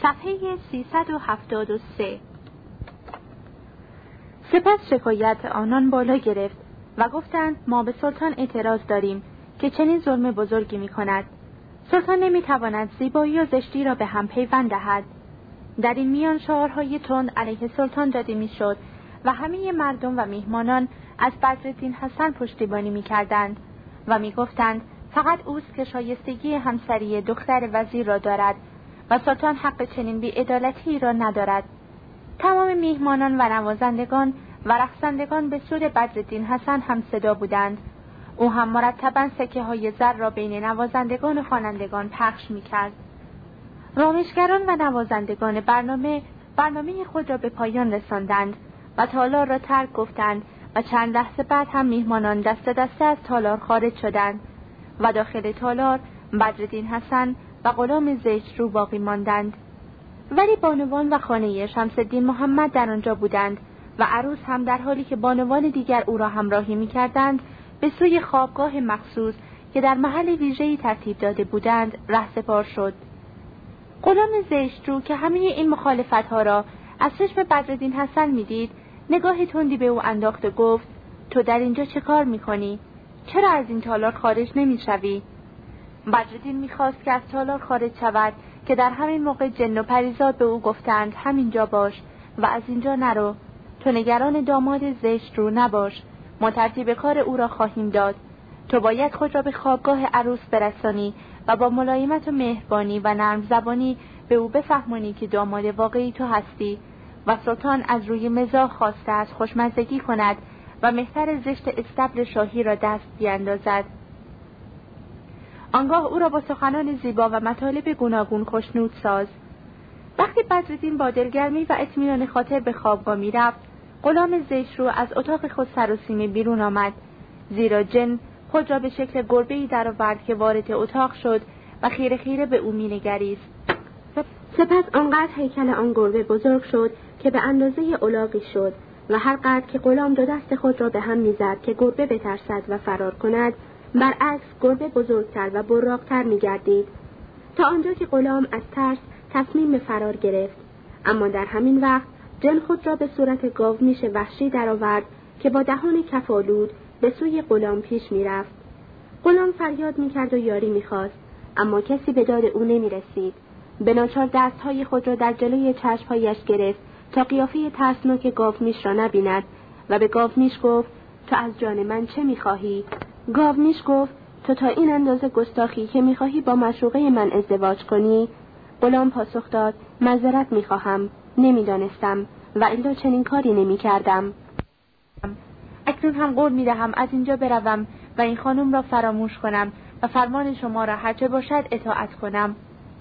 صفحه 373. سپس شکایت آنان بالا گرفت و گفتند ما به سلطان اعتراض داریم که چنین ظلم بزرگی می کند. سلطان نمی تواند زیبایی و زشتی را به هم پیوند دهد. در این میان شعارهای تند علیه سلطان داده می شد و همه مردم و میهمانان از بدرالدین حسن پشتیبانی می کردند و می گفتند فقط اوست که شایستگی همسری دختر وزیر را دارد و سلطان حق چنین بی‌عدالتی را ندارد. تمام میهمانان و نوازندگان و رقصندگان به سوی بدرالدین حسن هم صدا بودند. او هم مرتباً سکه های زر را بین نوازندگان و خوانندگان پخش می کرد. رامشگران و نوازندگان برنامه خود را به پایان رساندند و تالار را ترک گفتند و چند لحظه بعد هم میهمانان دست دسته از تالار خارج شدند و داخل تالار بدرالدین حسن و غلام زشت رو باقی ماندند. ولی بانوان و خانه شمس‌الدین محمد در آنجا بودند و عروس هم در حالی که بانوان دیگر او را همراهی می‌کردند به سوی خوابگاه مخصوص که در محل ویژه‌ای ترتیب داده بودند رهسپار شد. غلام زشت رو که همه این مخالفت‌ها را از چشم بدرالدین حسن می‌دید، نگاه تندی به او انداخت و گفت: تو در اینجا چه کار می‌کنی؟ چرا از این تالار خارج نمی‌شوی؟ بدرالدین می‌خواست که از تالار خارج شود که در همین موقع جن و پریزاد به او گفتند همینجا باش و از اینجا نرو. تو نگران داماد زشت رو نباش، ما ترتیب کار او را خواهیم داد. تو باید خود را به خوابگاه عروس برسانی و با ملایمت و مهربانی و نرم زبانی به او بفهمانی که داماد واقعی تو هستی و سلطان از روی مزاح خواسته از خوشمزگی کند و مهتر زشت استبل شاهی را دست بیاندازد. آنگاه او را با سخنان زیبا و مطالب گوناگون خوشنود ساز. وقتی بدرالدین با دلگرمی و اطمینان خاطر به خوابگاه می رفت، غلام زشت رو از اتاق خود سراسیمه بیرون آمد، زیرا جن خود را به شکل گربه‌ای درآورد که وارد اتاق شد و خیره خیره به او می‌نگریست. سپس آنقدر هیکل آن گربه بزرگ شد که به اندازه الاغی شد و هر قدر که غلام دو دست خود را به هم می‌زد که گربه بترسد و فرار کند، برعکس گربه بزرگتر و براق‌تر می‌گردید، تا آنجا که غلام از ترس تصمیم به فرار گرفت. اما در همین وقت جن خود را به صورت گاومیش وحشی درآورد که با دهان کف‌آلود به سوی غلام پیش می‌رفت. غلام فریاد می‌کرد و یاری می‌خواست، اما کسی به داد او نمی‌رسید. به ناچار دست‌های خود را در جلوی چشم‌هایش گرفت تا قیافه ترسناک گاومیش را نبیند و به گاومیش گفت: تو از جان من چه می‌خواهی؟ گاومیش گفت: تو تا این اندازه گستاخی که می‌خواهی با معشوقه من ازدواج کنی؟ غلام پاسخ داد: معذرت می‌خواهم، نمی‌دانستم و الا چنین کاری نمی‌کردم. اکنون هم قول می‌دهم از اینجا بروم و این خانم را فراموش کنم و فرمان شما را هرچه باشد اطاعت کنم.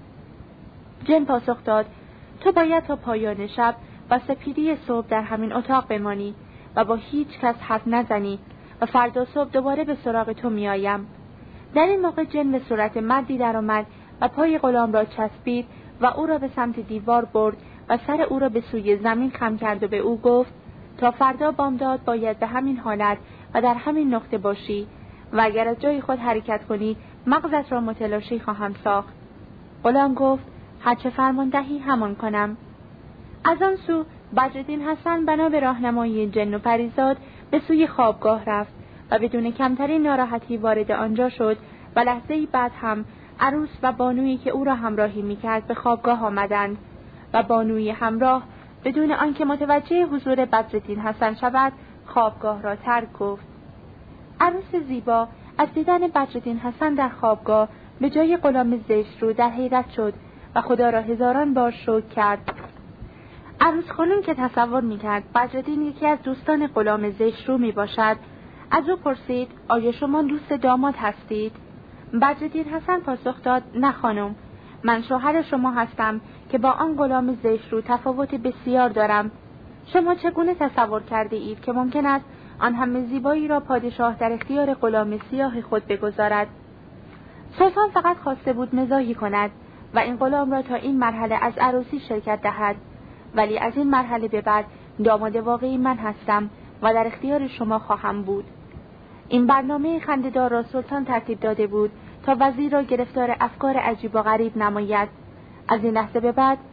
جن پاسخ داد: تو باید تا پایان شب و سپیدی صبح در همین اتاق بمانی و با هیچ کس حرف نزنی و فردا صبح دوباره به سراغ تو میآیم. در این موقع جن به صورت مردی درآمد و پای غلام را چسبید و او را به سمت دیوار برد و سر او را به سوی زمین خم کرد و به او گفت: تا فردا بامداد باید به همین حالت و در همین نقطه باشی و اگر از جای خود حرکت کنی مغزت را متلاشی خواهم ساخت. غلام گفت: هرچه فرمان دهی همان کنم. از آن سو بدرالدین حسن بنا به راهنمایی جن و پریزاد به سوی خوابگاه رفت و بدون کمترین ناراحتی وارد آنجا شد و لحظه‌ای بعد هم عروس و بانویی که او را همراهی می‌کرد به خوابگاه آمدند و بانوی همراه بدون آنکه متوجه حضور بدرالدین حسن شود خوابگاه را ترک گفت. عروس زیبا از دیدن بدرالدین حسن در خوابگاه به جای غلام زشت رو در حیرت شد و خدا را هزاران بار شکر کرد. عروس خانم که تصور می‌کرد بدرالدین یکی از دوستان غلام زشت رو میباشد، از او پرسید: آیا شما دوست داماد هستید؟ بدرالدین حسن پاسخ داد: نه خانم، من شوهر شما هستم که با آن غلام زشت رو تفاوت بسیار دارم. شما چگونه تصور کرده اید که ممکن است آن همه زیبایی را پادشاه در اختیار غلام سیاه خود بگذارد؟ سلطان فقط خواسته بود مزاحی کند و این غلام را تا این مرحله از عروسی شرکت دهد، ولی از این مرحله به بعد داماد واقعی من هستم و در اختیار شما خواهم بود. این برنامه خنده‌دار را سلطان ترتیب داده بود تا وزیر را گرفتار افکار عجیب و غریب نماید. از این لحظه به بعد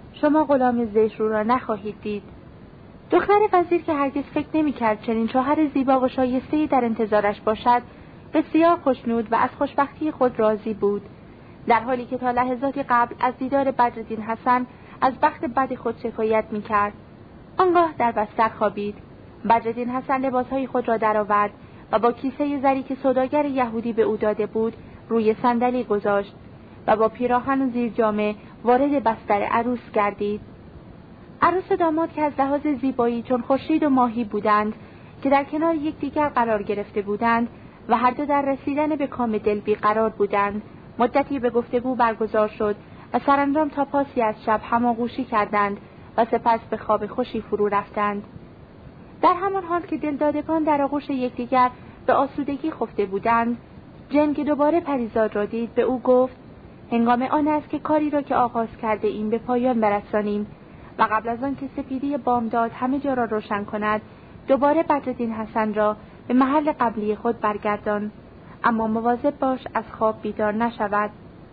شما غلام زشرو را نخواهید دید. دختر وزیر که هرگز فکر نمی‌کرد چنین شوهر زیبا و شایسته‌ای در انتظارش باشد، بسیار خوشنود و از خوشبختی خود راضی بود، در حالی که تا لحظاتی قبل از دیدار بدرالدین حسن از بخت بد خود شکایت می‌کرد. آنگاه در بستر خوابید. بدرالدین حسن لباسهای خود را درآورد و با کیسه زری که سوداگر یهودی به او داده بود روی صندلی گذاشت و با پیراهن و زیر جامه وارد بستر عروس گردید. عروس و داماد که از لحاظ زیبایی چون خورشید و ماهی بودند که در کنار یکدیگر قرار گرفته بودند و هر دو در رسیدن به کام دل بی‌قرار بودند، مدتی به گفتگو برگزار شد و سرانجام تا پاسی از شب هماغوشی کردند و سپس به خواب خوشی فرو رفتند. در همان حال که دلدادگان در آغوش یکدیگر به آسودگی خفته بودند، جن که دوباره پریزاد را دید به او گفت: هنگام آن است که کاری را که آغاز کرده ایم به پایان برسانیم و قبل از آن که سپیدی بامداد همه جا را روشن کند، دوباره بدرالدین حسن را به محل قبلی خود برگردان، اما مواظب باش از خواب بیدار نشود.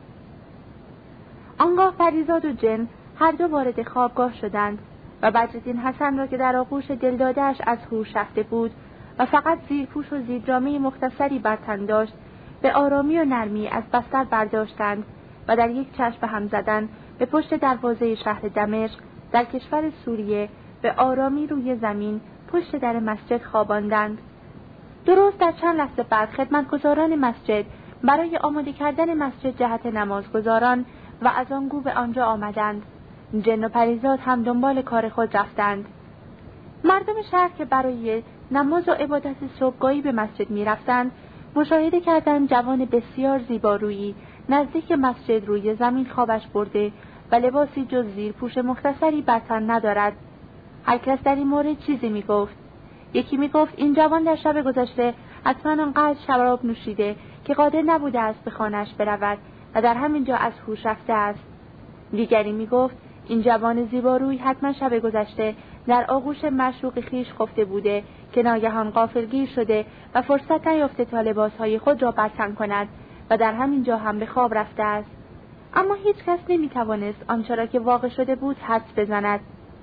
آنگاه پریزاد و جن هر دو وارد خوابگاه شدند و بدرالدین حسن را که در آغوش دلداده‌اش از هوش رفته بود و فقط زیرپوش و زیرجامه مختصری بر تن داشت، به آرامی و نرمی از بستر برداشتند و در یک چشم به هم زدن به پشت دروازه شهر دمشق در کشور سوریه به آرامی روی زمین پشت در مسجد خواباندند. درست در چند لحظه بعد خدمتگزاران مسجد برای آماده کردن مسجد جهت نمازگزاران و از آنگو به آنجا آمدند. جن و پریزاد هم دنبال کار خود رفتند. مردم شهر که برای نماز و عبادت صبحگاهی به مسجد می رفتند، مشاهده کردند جوان بسیار زیبارویی نزدیک مسجد روی زمین خوابش برده و لباسی جز زیرپوش مختصری بر تن ندارد. هر کس در این مورد چیزی می گفت. یکی می گفت این جوان در شب گذشته حتما آنقدر شراب نوشیده که قادر نبوده است به خانه‌اش برود و در همین جا از هوش رفته است. دیگری می گفت این جوان زیباروی حتما شب گذشته در آغوش معشوق خویش خفته بوده که ناگهان غافلگیر شده و فرصت نیافته تا لباسهای خود را بر تن کند و در همین جا هم به خواب رفته است. اما هیچ کس نمی توانست آنچه را که واقع شده بود حدس بزند.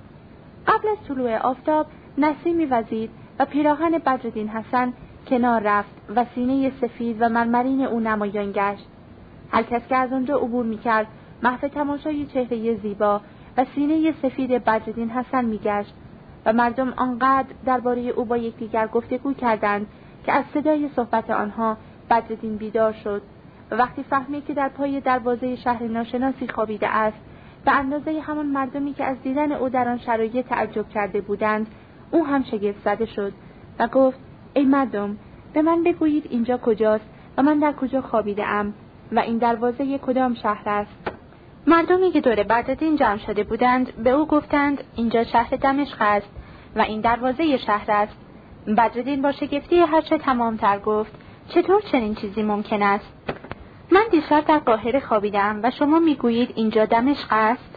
قبل از طلوع آفتاب نسیمی وزید و پیراهن بدرالدین حسن کنار رفت و سینه سفید و مرمرین او نمایان گشت. هر کس که از آنجا عبور می‌کرد محو تماشای چهره زیبا و سینه سفید بدرالدین حسن می‌گشت و مردم آنقدر درباره او با یکدیگر گفتگو کردند که از صدای صحبت آنها بدرالدین بیدار شد و وقتی فهمید که در پای دروازه شهر ناشناسی خوابیده است، به اندازه همان مردمی که از دیدن او در آن شرایط تعجب کرده بودند، او هم شگفت زده شد و گفت: ای مردم، به من بگویید اینجا کجاست و من در کجا خوابیده ام و این دروازه کدام شهر است؟ مردمی که دور بدرالدین جمع شده بودند به او گفتند اینجا شهر دمشق است و این دروازه شهر است. بدرالدین با شگفتی هرچه تمامتر گفت: چطور چنین چیزی ممکن است؟ من دیشب در قاهره خوابیدم و شما میگویید اینجا دمشق است؟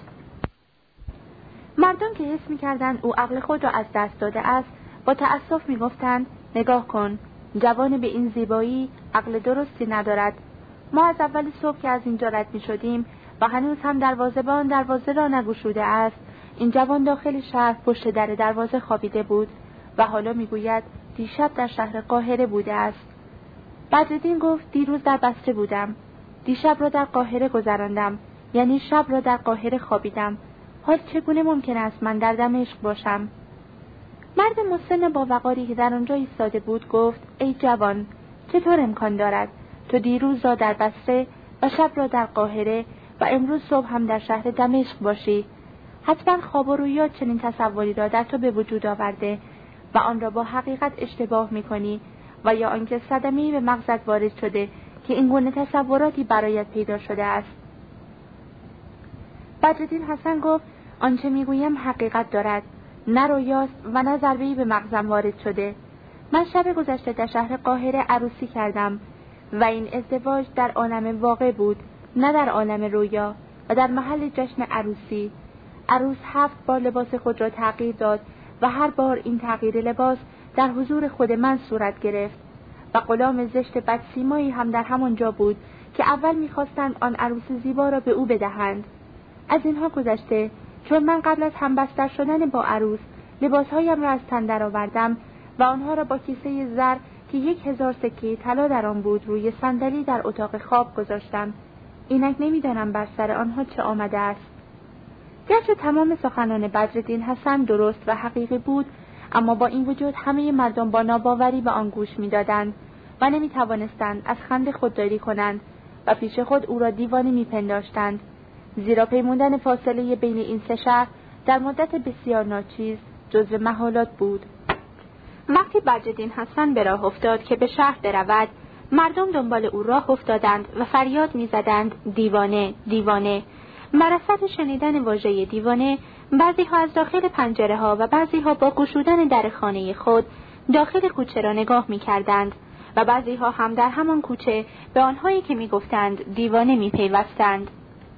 مردم که حس می‌کردند او عقل خود را از دست داده است، با تأسف می‌گفتند: نگاه کن، جوان به این زیبایی عقل درستی ندارد. ما از اول صبح که از اینجا رد می‌شدیم و هنوز هم دروازه را نگشوده است، این جوان داخل شهر پشت در دروازه خوابیده بود و حالا میگوید دیشب در شهر قاهره بوده است. بدرالدین گفت: دیروز در بصره بودم، دیشب را در قاهره گذراندم، یعنی شب را در قاهره خوابیدم. حال چگونه ممکن است من در دمشق باشم؟ مرد مسن با وقاری که در آنجا ایستاده بود گفت: ای جوان، چطور امکان دارد تو دیروز را در بصره و شب را در قاهره و امروز صبح هم در شهر دمشق باشی؟ حتما خواب و رویا چنین تصوری را در تو به وجود آورده و آن را با حقیقت اشتباه می‌کنی، و یا آنکه صدمه‌ای به مغزت وارد شده که این گونه تصوراتی برایت پیدا شده است. بدرالدین حسن گفت: آنچه میگویم حقیقت دارد، نه رویاست و نه ضربه‌ای به مغزم وارد شده. من شب گذشته در شهر قاهره عروسی کردم و این ازدواج در عالم واقع بود، نه در عالم رویا، و در محل جشن عروسی عروس 7 بار لباس خود را تغییر داد و هر بار این تغییر لباس در حضور خود من صورت گرفت و غلام زشت بدسیمایی هم در همان جا بود که اول می‌خواستند آن عروس زیبا را به او بدهند. از اینها گذشته چون من قبل از همبستر شدن با عروس لباسهایم را از تن درآوردم و آنها را با کیسه زر که 1000 سکه طلا در آن بود روی صندلی در اتاق خواب گذاشتم. اینک نمیدانم بر سر آنها چه آمده است. گرچه تمام سخنان بدرالدین حسن درست و حقیقی بود، اما با این وجود همه مردم با ناباوری به آن گوش می‌دادند و نمی‌توانستند از خنده خودداری کنند و پیش خود او را دیوانه می‌پنداشتند، زیرا پیمودن فاصله بین این سه شهر در مدت بسیار ناچیز جزو محالات بود. وقتی بدرالدین حسن به راه افتاد که به شهر برود، مردم دنبال او راه افتادند و فریاد می‌زدند دیوانه، دیوانه. بر اثر شنیدن واژه دیوانه، بعضی‌ها از داخل پنجره‌ها و بعضی‌ها با گشودن در خانه خود داخل کوچه را نگاه می‌کردند و بعضی‌ها هم در همان کوچه به آنهایی که می‌گفتند دیوانه می‌پیوستند.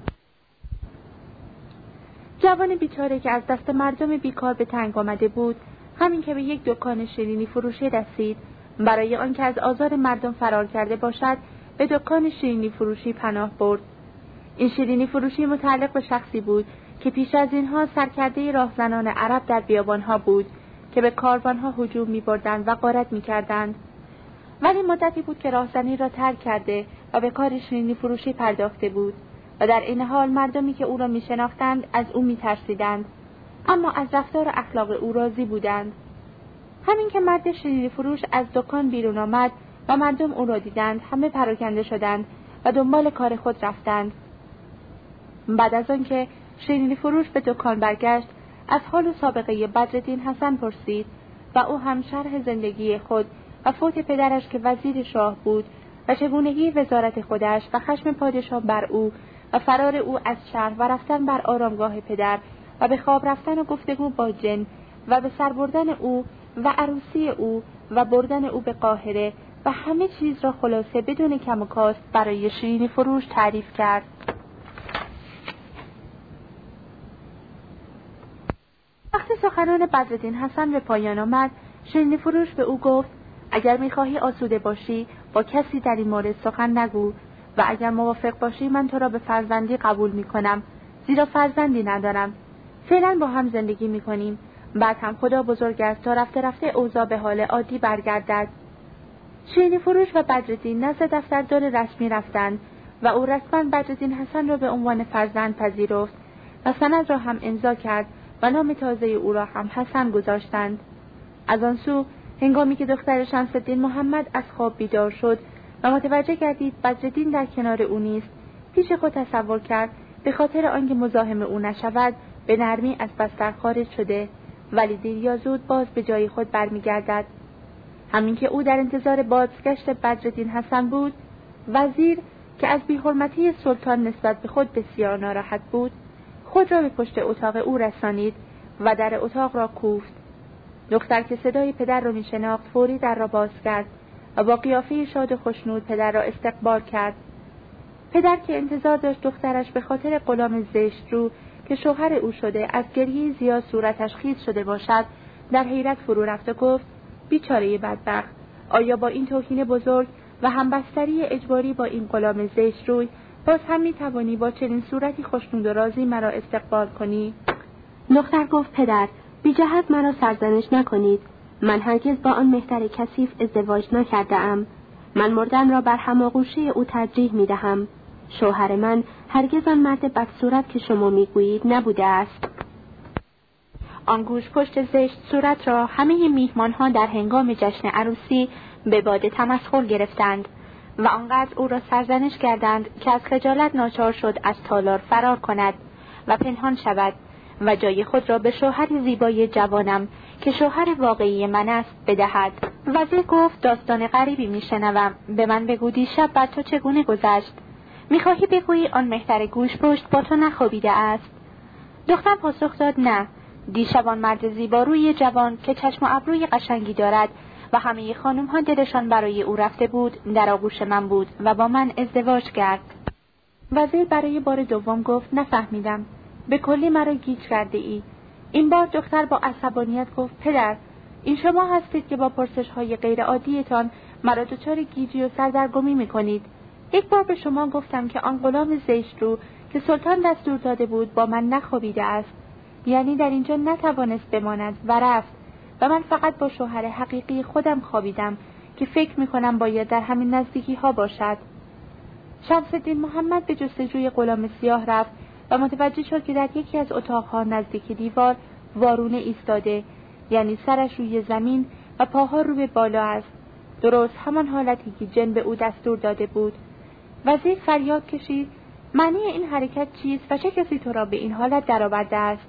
جوان بیچاره که از دست مردم بیکار به تنگ آمده بود، همین که به یک دکان شیرینی فروشی رسید، برای آنکه از آزار مردم فرار کرده باشد، به دکان شیرینی فروشی پناه برد. این شیرینی فروشی متعلق به شخصی بود که پیش از اینها سرکرده راهزنان عرب در بیابانها بود که به کاروانها هجوم می‌بردند و غارت می‌کردند. ولی مدتی بود که راهزنی را ترک کرده و به کار شیرینی فروشی پرداخته بود و در این حال مردمی که او را می‌شناختند از او می‌ترسیدند، اما از رفتار و اخلاق او راضی بودند. همین که مرد شیرینی فروش از دکان بیرون آمد و مردم او را دیدند، همه پراکنده شدند و دنبال کار خود رفتند. بعد از آنکه شیرینی فروش به دکان برگشت، از حال و سابقه بدرالدین حسن پرسید و او هم شرح زندگی خود و فوت پدرش که وزیر شاه بود و چگونگی وزارت خودش و خشم پادشاه بر او و فرار او از شهر و رفتن بر آرامگاه پدر و به خواب رفتن و گفتگو با جن و به سر بردن او و عروسی او و بردن او به قاهره و همه چیز را خلاصه بدون کم و کاست برای شیرینی فروش تعریف کرد. وقتی سخنان بدرالدین حسن به پایان آمد، شیرینی فروش به او گفت اگر می‌خواهی آسوده باشی با کسی در این مورد سخن نگو و اگر موافق باشی من تو را به فرزندی قبول می‌کنم، زیرا فرزندی ندارم. فعلا با هم زندگی می‌کنیم، بعد هم خدا بزرگ است تا رفته رفته اوضاع به حال عادی برگردد. شیرینی فروش و بدرالدین نزد دفتردار رسمی رفتند و او رسما بدرالدین حسن را به عنوان فرزند پذیرفت و سند را هم امضا کرد و نام تازه او را هم حسن گذاشتند. از آن سو هنگامی که دختر شمس‌الدین محمد از خواب بیدار شد و متوجه گردید بدرالدین در کنار او نیست، پیش خود تصور کرد به خاطر آنکه مزاحم او نشود به نرمی از بستر خارج شده، ولی دیر یا زود باز به جای خود برمیگردد. همین که او در انتظار بازگشت بدرالدین حسن بود، وزیر که از بی‌حرمتی سلطان نسبت به خود بسیار ناراحت بود، خود را به پشت اتاق او رسانید و در اتاق را کوفت. دختر که صدای پدر را می‌شناخت فوری در را باز کرد و با قیافه شاد و خوشنود پدر را استقبال کرد. پدر که انتظار داشت دخترش به خاطر غلام زشت رو که شوهر او شده از گریه زیاد صورتش خیس شده باشد در حیرت فرو رفت و گفت بیچاره بدبخت، آیا با این توهین بزرگ و همبستری اجباری با این غلام زشت روی باز هم می‌توانی با چنین صورتی خوشنود و راضی مرا استقبال کنی؟ دختر گفت پدر، بی جهت مرا سرزنش نکنید. من هرگز با آن مهتر کثیف ازدواج نکرده‌ام. من مردن را بر هماغوشی او ترجیح می‌دهم. شوهر من هرگز آن مرد بدصورت که شما می‌گویید نبوده است. آن گوش پشت زشت صورت را همه میهمان‌ها در هنگام جشن عروسی به باد تمسخر گرفتند و آنقدر او را سرزنش کردند که از خجالت ناچار شد از تالار فرار کند و پنهان شود و جای خود را به شوهر زیبای جوانم که شوهر واقعی من است بدهد. وزیر گفت داستان غریبی میشنوم، به من بگو دیشب بر تو چگونه گذشت؟ میخواهی بگویی آن مهتر گوش پشت با تو نخوابیده است؟ دختر پاسخ داد نه، دیشب آن مرد زیباروی جوان که چشم و ابروی قشنگی دارد و همه خانم‌ها دلشان برای او رفته بود در آغوش من بود و با من ازدواج کرد. وزیر برای بار دوم گفت نفهمیدم، به کلی مرا گیج کرده ای. این بار دختر با عصبانیت گفت پدر، این شما هستید که با پرسش‌های غیر عادیتان مرا دچار گیجی و سردرگمی می‌کنید. یک بار به شما گفتم که آن غلام زشت رو که سلطان دستور داده بود با من نخوابیده است. یعنی در اینجا نتوانست بماند و رفت و من فقط با شوهر حقیقی خودم خوابیدم که فکر می‌کنم باید در همین نزدیکی‌ها باشد. شمس‌الدین محمد به جستجوی غلام سیاه رفت و متوجه شد که در یکی از اتاق‌ها نزدیک دیوار وارونه ایستاده، یعنی سرش روی زمین و پاها رو به بالا است، درست همان حالتی که جن به او دستور داده بود. وزیر فریاد کشید: معنی این حرکت چیست و چه کسی تو را به این حالت درآورده است؟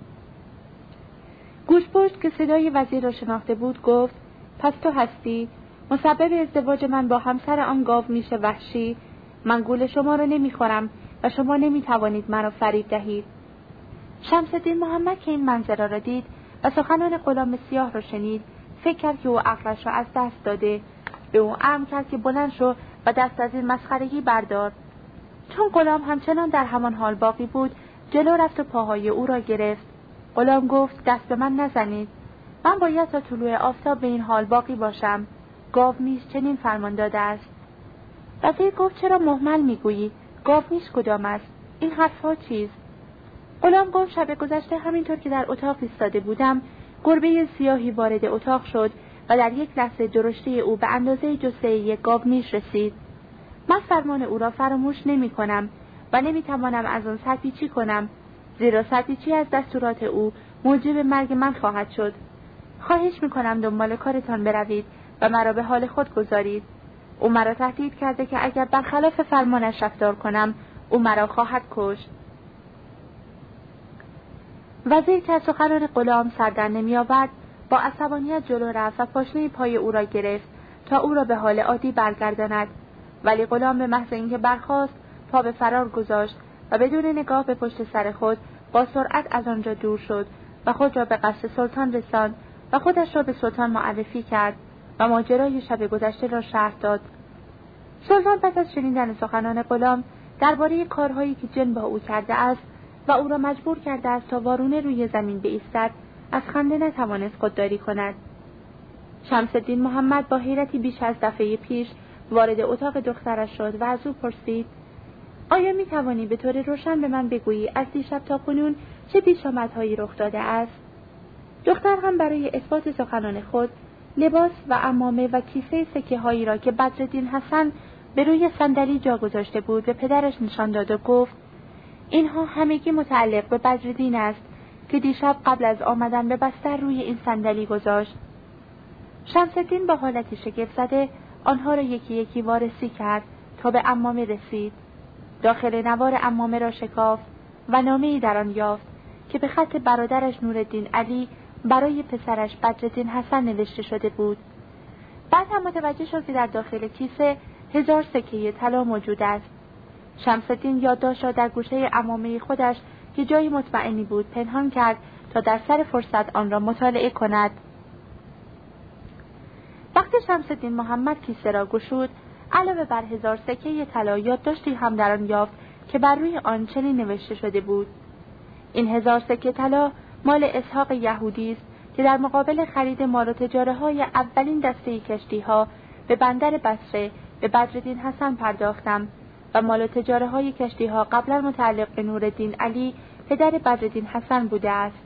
گوشپشت که صدای وزیر را شناخته بود گفت: پس تو هستی مسبب ازدواج من با همسر آن گاومیش وحشی؟ من گول شما را نمیخورم و شما نمیتوانید مرا فریب دهید. شمس‌الدین محمد که این منظره را دید و سخنان غلام سیاه را شنید، فکر کرد که او عقلش را از دست داده. به او امر کرد که بلند شو و دست از این مسخرگی بردار. چون غلام همچنان در همان حال باقی بود، جلو رفت و پاهای او را گرفت. غلام گفت: دست به من نزنید، من باید تا طلوع آفتاب به این حال باقی باشم. گاومیش چنین فرمان داده است. وزیر گفت: چرا مهمل میگویی؟ گاومیش کدام است؟ این حرفها چیست؟ غلام گفت: شب گذشته همینطور که در اتاق ایستاده بودم، گربه سیاهی وارد اتاق شد و در یک لحظه درشتی او به اندازه جثه یک گاومیش رسید. من فرمان او را فراموش نمی کنم و نمی توانم از آن سرپیچی کنم، زیرا سرپیچی از دستورات او موجب مرگ من خواهد شد. خواهش می کنم دنبال کارتان بروید و مرا به حال خود گذارید. او مرا تهدید کرده که اگر برخلاف فرمانش رفتار کنم، او مرا خواهد کشت. وزیر که از سخنان غلام سر در نمی آورد، با عصبانیت جلو رفت و پاشنه پای او را گرفت تا او را به حال عادی برگرداند، ولی غلام به محض اینکه برخاست پا به فرار گذاشت و بدون نگاه به پشت سر خود با سرعت از آنجا دور شد و خود را به قصر سلطان رساند و خودش را به سلطان معرفی کرد و ماجرای شب گذشته را شرح داد. سلطان پس از شنیدن سخنان غلام درباره کارهایی که جن با او کرده است و او را مجبور کرده است تا وارونه روی زمین بایستد، از خنده نتوانست خودداری کند. شمس‌الدین محمد با حیرتی بیش از دفعه پیش وارد اتاق دخترش شد و از او پرسید: آیا می توانی به طور روشن به من بگویی از دیشب تا کنون چه پیشامدهایی رخ داده است؟ دختر هم برای اثبات سخنان خود لباس و عمامه و کیسه سکه هایی را که بدرالدین حسن به روی صندلی جا گذاشته بود به پدرش نشان داد و گفت: اینها همگی متعلق به بدرالدین است که دیشب قبل از آمدن به بستر روی این صندلی گذاشت. شمس‌الدین با حالتی شگفت زده آنها را یکی یکی وارسی کرد تا به عمامه رسید. داخل نوار عمامه را شکافت و نامه‌ای در آن یافت که به خط برادرش نورالدین علی برای پسرش بدرالدین حسن نوشته شده بود. بعد هم متوجه شد که در داخل کیسه 1000 سکه طلا موجود است. شمس‌الدین یادداشت را در گوشه عمامه خودش که جای مطمئنی بود پنهان کرد تا در سر فرصت آن را مطالعه کند. وقتی شمس‌الدین محمد کیسه را گشود، علاوه بر 1000 سکه طلا یادداشتی هم در آن یافت که بر روی آن چنین نوشته شده بود: این 1000 سکه طلا مال اسحاق یهودی است که در مقابل خرید مال و تجاره‌های اولین دسته کشتی‌ها به بندر بصره به بدرالدین حسن پرداختم و مال و تجاره‌های کشتی‌ها قبلا متعلق به نورالدین علی پدر بدرالدین حسن بوده است.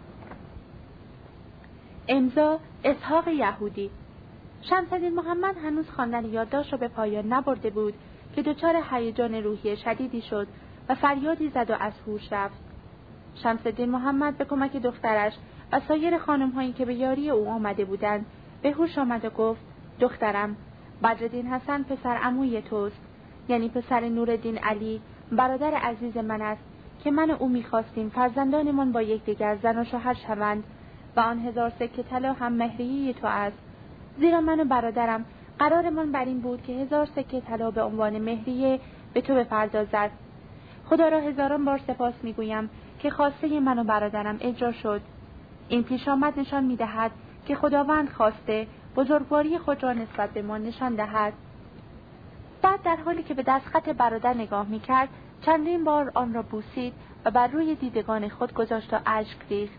امضا اسحاق یهودی. شمس‌الدین محمد هنوز خواندن یادداشت را به پایان نبرده بود که دچار هیجان روحی شدیدی شد و فریادی زد و از هوش رفت. شمس‌الدین محمد به کمک دخترش و سایر خانم‌هایی که به یاری او آمده بودند به هوش آمد و گفت: دخترم، بدرالدین حسن پسر عموی توست، یعنی پسر نورالدین علی، برادر عزیز من است که من و او می‌خواستیم فرزندانمان با یکدیگر زن و شوهر شوند و آن 1000 سکه طلا هم مهریه تو است، زیرا من و برادرم قرارمان بر این بود که 1000 سکه طلا به عنوان مهریه به تو بپردازد. خدا را هزاران بار سپاس می‌گویم که خواسته من و برادرم اجرا شد. این پیشامد نشان می‌دهد که خداوند خواسته بزرگواری خود را نسبت به ما نشان دهد. بعد در حالی که به دستخط برادر نگاه می‌کرد، چندین بار آن را بوسید و بر روی دیدگان خود گذاشت و اشک ریخت.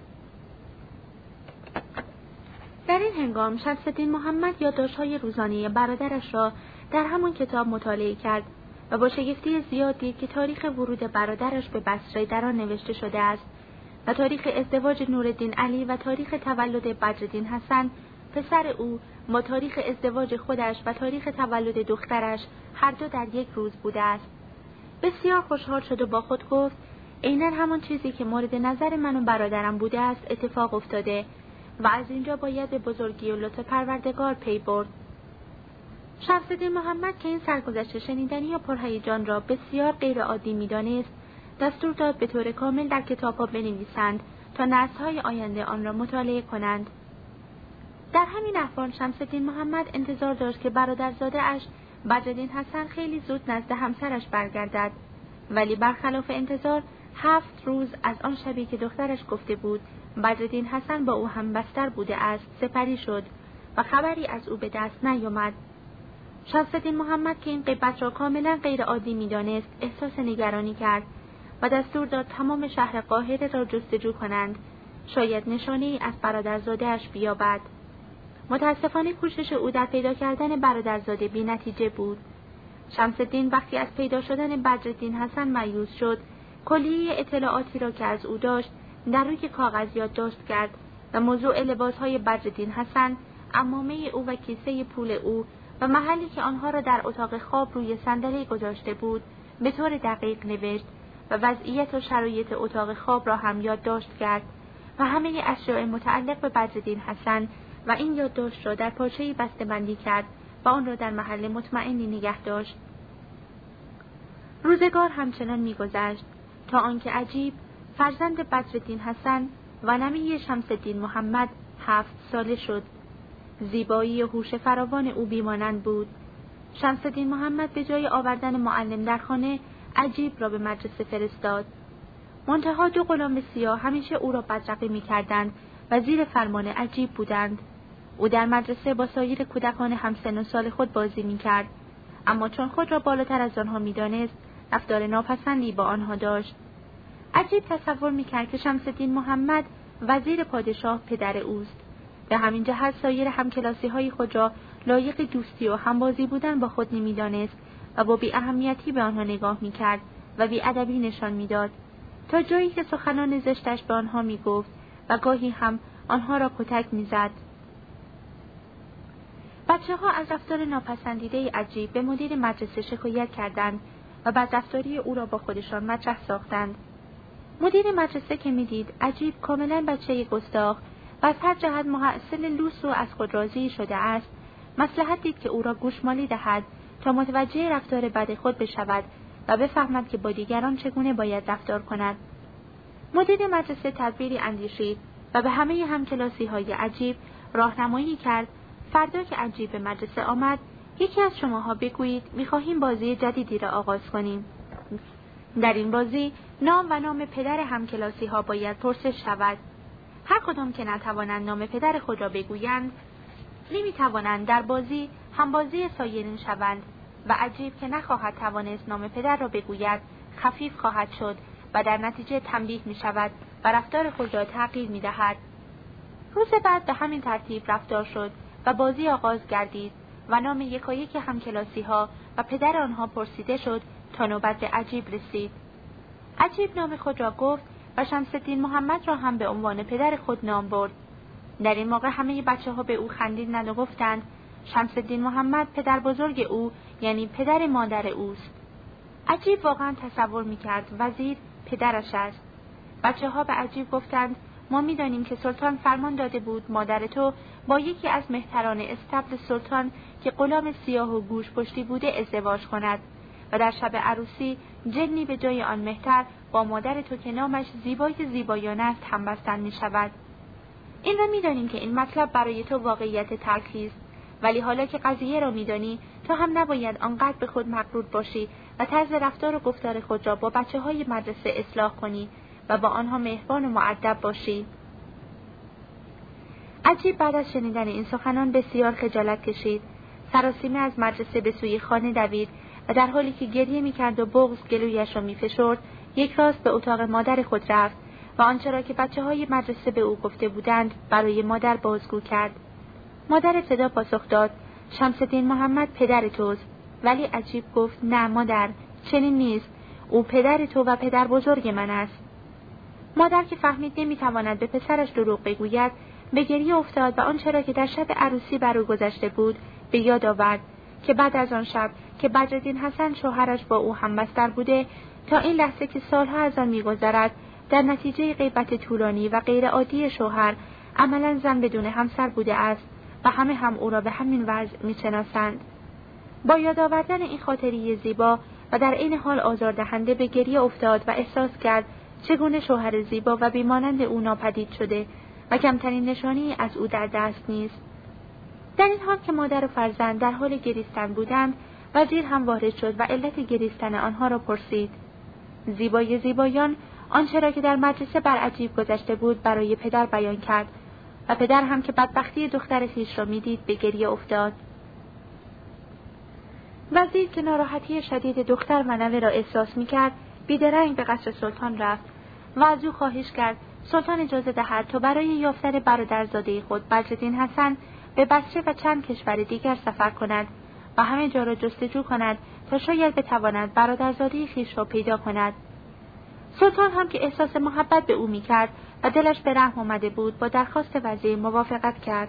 در این هنگام شمس‌الدین محمد یادداشت‌های روزانه برادرش را در همان کتاب مطالعه کرد و با شگفتی زیاد دید که تاریخ ورود برادرش به بصره در آن نوشته شده است و تاریخ ازدواج نورالدین علی و تاریخ تولد بدرالدین حسن پسر او با تاریخ ازدواج خودش و تاریخ تولد دخترش هر دو در یک روز بوده است. بسیار خوشحال شد و با خود گفت عیناً همان چیزی که مورد نظر من و برادرم بوده است اتفاق افتاده و از اینجا باید به بزرگی و لطف پروردگار پی برد. شمس‌الدین محمد که این سرگذشت شنیدنی و پرهیجان را بسیار غیر عادی می‌دانست، دستور داد به طور کامل در کتاب‌ها بنویسند تا نسل‌های آینده آن را مطالعه کنند. در همین احوال شمس‌الدین محمد انتظار داشت که برادرزاده‌اش بدرالدین حسن خیلی زود نزد همسرش برگردد، ولی برخلاف انتظار 7 روز از آن شبی که دخترش گفته بود بدرالدین حسن با او هم بستر بوده است سپری شد و خبری از او به دست نیامد. شمس‌الدین محمد که این غیبت را کاملا غیر عادی می‌دانست احساس نگرانی کرد و دستور داد تمام شهر قاهره را جستجو کنند، شاید نشانه‌ای از برادرزاده‌اش بیابد. متاسفانه کوشش او در پیدا کردن برادرزاده بی‌نتیجه بود. شمس‌الدین وقتی از پیدا شدن بدرالدین حسن مایوس شد، کلیه اطلاعاتی را که از او داشت در روی کاغذ یادداشت کرد و موضوع لباس‌های بدرالدین حسن، عمامه او و کیسه پول او و محلی که آنها را در اتاق خواب روی صندلی گذاشته بود به طور دقیق نوشت و وضعیت و شرایط اتاق خواب را هم یادداشت کرد و همه اشیاء متعلق به بدرالدین حسن و این یادداشت را در پارچه‌ای بسته‌بندی کرد و آن را در محل مطمئنی نگه داشت. روزگار همچنان می‌گذشت تا آنکه عجیب فرزند بدرالدین حسن و نمه شمس‌الدین محمد 7 ساله شد. زیبایی و هوش فراوان او بیمانند بود. شمس‌الدین محمد به جای آوردن معلم در خانه عجیب را به مدرسه فرستاد. منتها 2 غلام سیاه همیشه او را بدرقه می‌کردند و زیر فرمان عجیب بودند. او در مدرسه با سایر کودکان همسن و سال خود بازی می‌کرد، اما چون خود را بالاتر از آنها می‌دانست، رفتار ناپسندی با آنها داشت. عجیب تصور می‌کرد که شمس‌الدین محمد وزیر پادشاه پدر اوست. به همین جهت سایر همکلاسی‌های خود را لایق دوستی و همبازی بودن با خود نمی‌دانست و با بی‌اهمیتی به آنها نگاه می‌کرد و بی‌ادبی نشان می‌داد، تا جایی که سخنان زشتش به آنها می‌گفت و گاهی هم آنها را کتک می‌زد. بچه‌ها از رفتار ناپسندیده عجیب به مدیر مدرسه شکایت کردند و بدرفتاری او را با خودشان مطرح ساختند. مدیر مدرسه که می‌دید عجیب کاملاً بچه گستاخ و از هر جهت محصل لوس و از خود راضی شده است، مصلحت دید که او را گوشمالی دهد تا متوجه رفتار بد خود بشود و بفهمد که با دیگران چگونه باید رفتار کند. مدیر مدرسه تدبیری اندیشید و به همه همکلاسی‌های عجیب راهنمایی کرد. فردا که عجیب به مدرسه آمد، یکی از شماها بگویید می‌خواهیم بازی جدیدی را آغاز کنیم. در این بازی نام و نام پدر همکلاسی‌ها باید پرسش شود. هر کدام که نتوانند نام پدر خود را بگویند، نمی‌توانند در بازی همبازی سایرین شوند و عجیب که نخواهد توانست نام پدر را بگوید، خفیف خواهد شد و در نتیجه تنبیه می‌شود و رفتار خود را تغییر می‌دهد. روز بعد به همین ترتیب رفتار شد و بازی آغاز گردید و نام یکایک همکلاسی‌ها و پدر آنها پرسیده شد تا نوبت به عجیب رسید. عجیب نام خود را گفت و شمس‌الدین محمد را هم به عنوان پدر خود نام برد. در این موقع همه بچه‌ها به او خندیدند و گفتند شمس‌الدین محمد پدر بزرگ او یعنی پدر مادر اوست. عجیب واقعا تصور می‌کرد وزیر پدرش است. بچه‌ها به عجیب گفتند ما می‌دانیم که سلطان فرمان داده بود مادر تو با یکی از مهتران استبل سلطان که غلام سیاه و گوش پشتی بوده ازدواج کند و در شب عروسی جنی به جای آن مهتر با مادر تو که نامش زیبای زیبایانه است همبستن می‌شود. این را می‌دانیم که این مطلب برای تو واقعیت تلخی است، ولی حالا که قضیه را می‌دانی تو هم نباید آنقدر به خود مغرور باشی و طرز رفتار و گفتار خود را با بچه‌های مدرسه اصلاح کنی و با آنها مهربان و مؤدب باشی. عجیب بعد از شنیدن این سخنان بسیار خجالت کشید. سراسیمه از مدرسه به سوی خانه دوید و در حالی که گریه می‌کرد و بغض گلویش را می‌فشرد، یک راست به اتاق مادر خود رفت و آنچه را که بچه‌های مدرسه به او گفته بودند برای مادر بازگو کرد. مادر ابتدا پاسخ داد شمس‌الدین محمد پدر توست، ولی عجیب گفت نه مادر، چنین نیست، او پدر تو و پدر بزرگ من است. مادر که فهمید نمیتواند به پسرش دروغ بگوید، به گریه افتاد و آنچه را که در شب عروسی بر او گذشته بود به یاد آورد که بعد از آن شب که بدرالدین حسن شوهرش با او همبستر بوده، تا این لحظه که سالها از آن می‌گذرد، در نتیجه غیبت طولانی و غیرعادی شوهر عملاً زن بدون همسر بوده است و همه هم او را به همین وضع می‌شناسند. با یاد آوردن این خاطره زیبا و در این حال آزاردهنده به گریه افتاد و احساس کرد چگونه شوهر زیبا و بیمانند او ناپدید شده و کمترین نشانی از او در دست نیست. در این حال که مادر و فرزند در حال گریستن بودند، وزیر هم وارد شد و علت گریستن آنها را پرسید. زیبای زیبایان آنچه را که در مدرسه بر عجیب گذشته بود برای پدر بیان کرد و پدر هم که بدبختی دختر خویش را میدید به گریه افتاد. وزیر که ناراحتی شدید دختر و نوه را احساس می‌کرد، بیدرنگ به قصر سلطان رفت و از او خواهش کرد سلطان اجازه دهد تا برای یافتن برادرزاده خود بدرالدین حسن به بصره و چند کشور دیگر سفر کند و همه جا را جستجو کند تا شاید بتواند برادرزاده خویش را پیدا کند. سلطان هم که احساس محبت به او می‌کرد و دلش به رحم آمده بود، با درخواست وزیر موافقت کرد.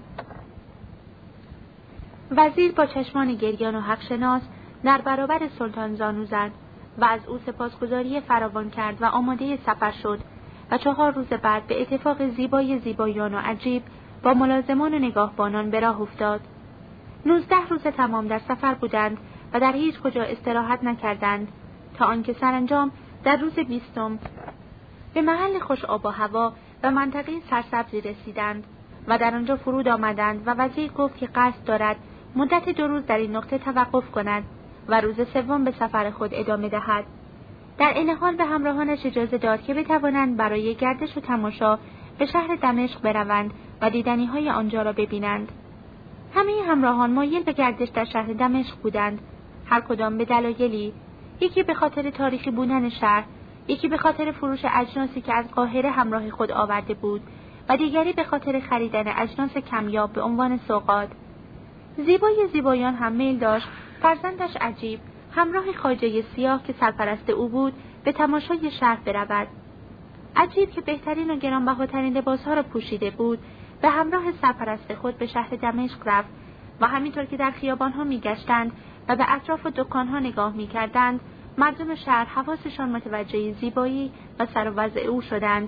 وزیر با چشمان گریان و حقشناس در برابر سلطان زانو زد و از او سپاسگزاری فراوان کرد و آماده سفر شد و 4 روز بعد به اتفاق زیبای زیبایان و عجیب با ملازمان و نگاهبانان به راه افتاد. 19 روز تمام در سفر بودند و در هیچ کجا استراحت نکردند تا آنکه سرانجام در روز 20 به محل خوش آب و هوا و منطقه سرسبزی رسیدند و در آنجا فرود آمدند و وزیر گفت که قصد دارد مدت 2 روز در این نقطه توقف کند و روز 3 به سفر خود ادامه دهد. در این حال به همراهانش اجازه داد که بتوانند برای گردش و تماشا به شهر دمشق بروند و دیدنی‌های آنجا را ببینند. همه همراهان مایل به گردش در شهر دمشق بودند، هر کدام به دلایلی، یکی به خاطر تاریخی بودن شهر، یکی به خاطر فروش اجناسی که از قاهره همراه خود آورده بود و دیگری به خاطر خریدن اجناس کمیاب به عنوان سوغات. زیبای زیبایان هم میل داشت فرزندش عجیب همراه خواجه سیاه که سرپرست او بود به تماشای شهر برود. عجیب که بهترین و گرانبهاترین لباسها را پوشیده بود، به همراه سرپرست خود به شهر دمشق رفت و همینطور که در خیابانها میگشتند و به اطراف دکانها نگاه میکردند، مردم شهر حواسشان متوجه زیبایی و سر و وضع او شدند،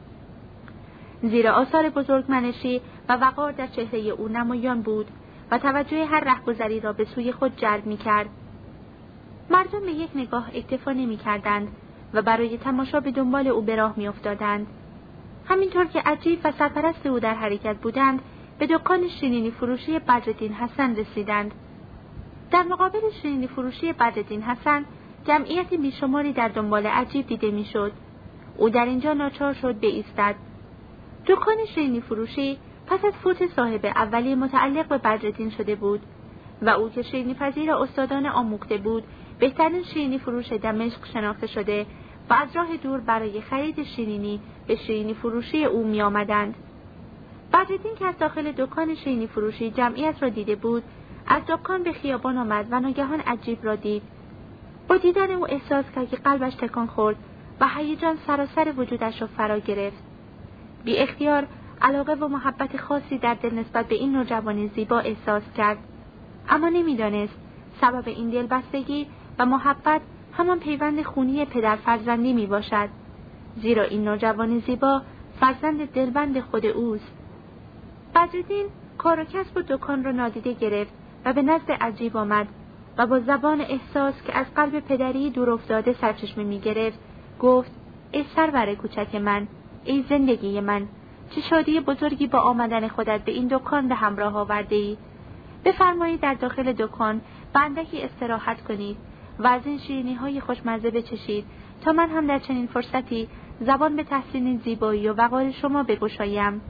زیرا آثار بزرگمنشی و وقار در چهره او نمایان بود و توجه هر رهگذری را به سوی خود جلب می‌کرد. مردم به یک نگاه اکتفا نمی‌کردند و برای تماشا به دنبال او به راه می‌افتادند. همینطور که عجیب و سرپرست او در حرکت بودند، به دکان شیرینی فروشی بدرالدین حسن رسیدند. در مقابل شیرینی فروشی بدرالدین حسن جمعیت بیشماری در دنبال عجیب دیده می‌شد. او در اینجا ناچار شد بایستد. دکان شیرینی فروشی پس از فوت صاحب اولی متعلق به بدرالدین شده بود و او که شیرینی پذیر استادان آموخته بود، بهترین شیرینی فروش دمشق شناخته شده و از راه دور برای خرید شیرینی به شیرینی فروشی او می آمدند. بدرالدین که از داخل دکان شیرینی فروشی جمعیت را دیده بود، از دکان به خیابان آمد و ناگهان عجیب را دید. با دیدن او احساس کرد که قلبش تکان خورد و هیجان سراسر وجودش را فرا گرفت. بی اختیار علاقه و محبت خاصی در دل نسبت به این نوجوان زیبا احساس کرد، اما نمیدانست سبب این دلبستگی و محبت همان پیوند خونی پدر فرزندی می باشد، زیرا این نوجوان زیبا فرزند دلبند خود اوست. بدرالدین کار و کسب و دکان را نادیده گرفت و به نزد عجیب آمد و با زبان احساس که از قلب پدری دور افتاده سرچشمه می گرفت گفت: ای سرور کوچک من، ای زندگی من، چه شادی بزرگی با آمدن خودت به این دکان به همراه آورده ای. بفرمایید در داخل دکان و اندکی استراحت کنید و از این شیرینی های خوشمزه بچشید تا من هم در چنین فرصتی زبان به تحسین زیبایی و وقار شما بگشایم.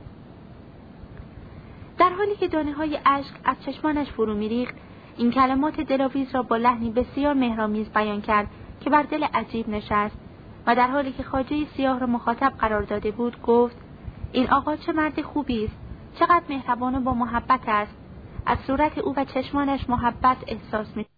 در حالی که دانه های اشک از چشمانش فرو می‌ریخت، این کلمات دلاویز را با لحنی بسیار مهرآمیز بیان کرد که بر دل عجیب نشست و در حالی که خواجه سیاه را مخاطب قرار داده بود گفت: این آقا چه مرد خوبی است، چقدر مهربان و با محبت است. از صورت او و چشمانش محبت احساس می